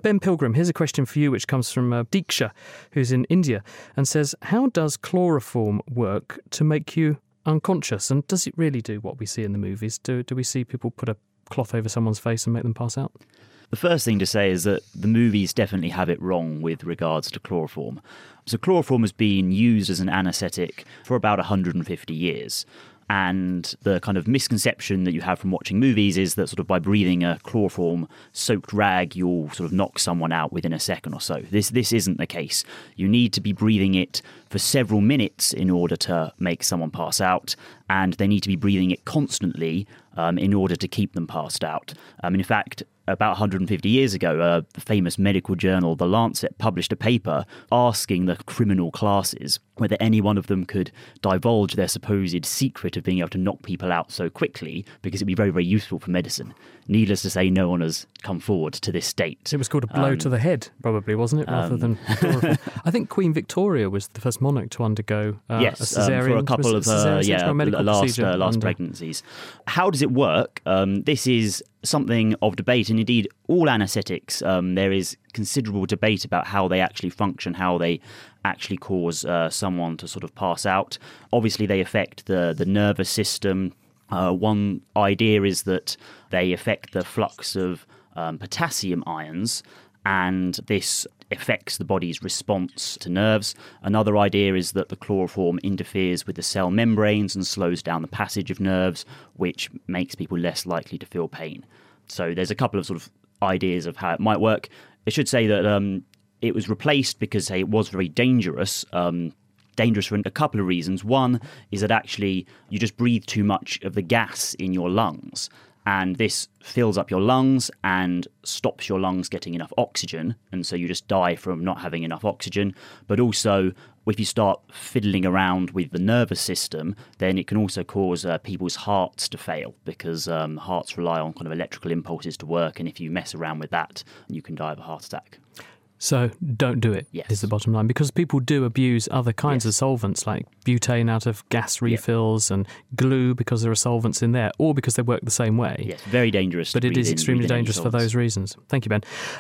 Ben Pilgrim, here's a question for you which comes from Deeksha, who's in India, and says, how does chloroform work to make you unconscious? And does it really do what we see in the movies? Do we see people put a cloth over someone's face and make them pass out? The first thing to say is that the movies definitely have it wrong with regards to chloroform. So chloroform has been used as an anaesthetic for about 150 years. And the kind of misconception that you have from watching movies is that sort of by breathing a chloroform-soaked rag, you'll sort of knock someone out within a second or so. This isn't the case. You need to be breathing it for several minutes in order to make someone pass out, and they need to be breathing it constantly in order to keep them passed out. In fact, about 150 years ago, the famous medical journal The Lancet published a paper asking the criminal classes whether any one of them could divulge their supposed secret of being able to knock people out so quickly, because it'd be very, very useful for medicine. Needless to say, no one has come forward to this date. It was called a blow to the head, probably, wasn't it, rather than chloroform? I think Queen Victoria was the first monarch to undergo a cesarean. For a couple of last pregnancies. How does it work? This is something of debate, and indeed all anaesthetics, there is considerable debate about how they actually function, how they actually cause someone to sort of pass out. Obviously they affect the nervous system. One idea is that they affect the flux of potassium ions, and this affects the body's response to nerves. Another idea is that the chloroform interferes with the cell membranes and slows down the passage of nerves, which makes people less likely to feel pain. So there's a couple of sort of ideas of how it might work. I should say that it was replaced because it was very dangerous. Dangerous for a couple of reasons. One is that actually you just breathe too much of the gas in your lungs, and this fills up your lungs and stops your lungs getting enough oxygen, and so you just die from not having enough oxygen. But also, if you start fiddling around with the nervous system, then it can also cause people's hearts to fail, because hearts rely on kind of electrical impulses to work, and if you mess around with that, you can die of a heart attack. So don't do it, is the bottom line. Because people do abuse other kinds of solvents, like butane out of gas refills and glue, because there are solvents in there, or because they work the same way. Yes, very dangerous. But it is extremely dangerous for those reasons. Thank you, Ben.